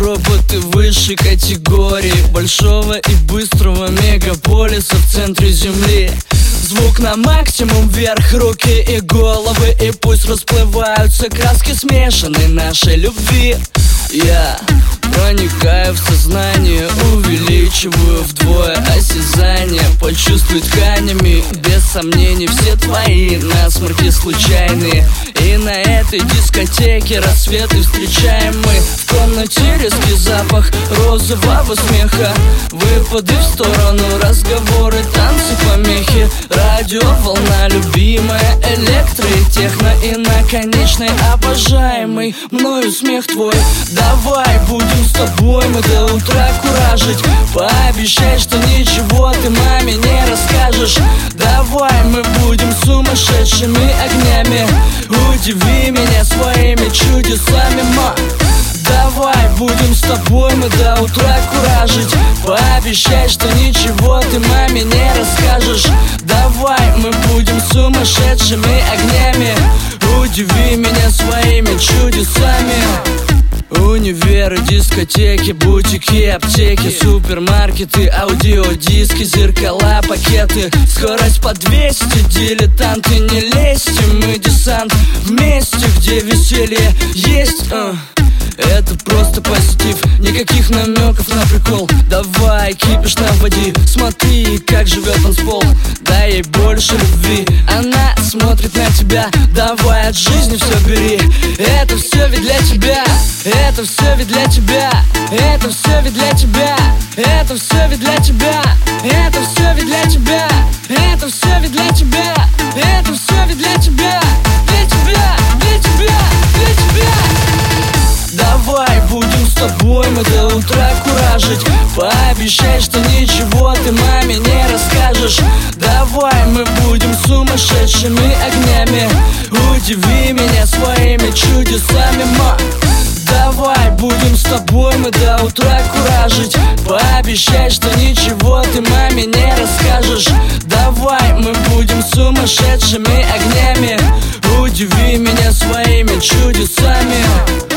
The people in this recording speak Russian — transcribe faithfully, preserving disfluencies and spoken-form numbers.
роботы высшей категории, большого и быстрого мегаполиса в центре земли. Звук на максимум вверх, руки и головы, и пусть расплываются краски смешанной нашей любви. Я проникаю в сознание, увеличиваю вдвое осязание. Почувствуй тканями, без сомнений, все твои насморки случайные. И на этой дискотеке рассветы встречаем мы. В комнате резкий запах розового смеха, выпады в сторону, разговоры, танцы, помехи. Радио, волна любимая, электро и техно, и наконечный обожаемый мною смех твой. Давай будем с тобой мы до утра куражить. Пообещай, что ничего ты маме не расскажешь. Давай мы будем сумасшедшими огнями. Удиви меня своими чудесами, ма. Давай будем с тобой мы до утра куражить. Пообещай, что ничего ты маме не расскажешь. Давай мы будем сумасшедшими огнями. Удиви меня своими чудесами. Универы, дискотеки, бутики, аптеки, супермаркеты, аудиодиски, зеркала, пакеты. Скорость по двести, дилетанты, не лезьте, мы десант. Вместе, где веселье есть, uh. Это просто позитив, никаких намеков на прикол. Давай, кипиш на воде, смотри, как живет танцпол. Дай ей больше любви, она смотрит на тебя. Давай от жизни все бери, это все ведь для тебя. Это все ведь для тебя, это все ведь для тебя. Это все ведь для тебя, это все ведь для тебя. Это все ведь для тебя, это все ведь для тебя. Для тебя, для тебя, для тебя. Давай будем с тобой мы до утра куражить. Пообещай, что ничего ты маме не расскажешь. Давай мы будем сумасшедшими огнями. Удиви меня своими чудесами, ма. Давай будем с тобой мы до утра куражить. Пообещай, что ничего ты маме не расскажешь. Давай мы будем сумасшедшими огнями. Удиви меня своими чудесами.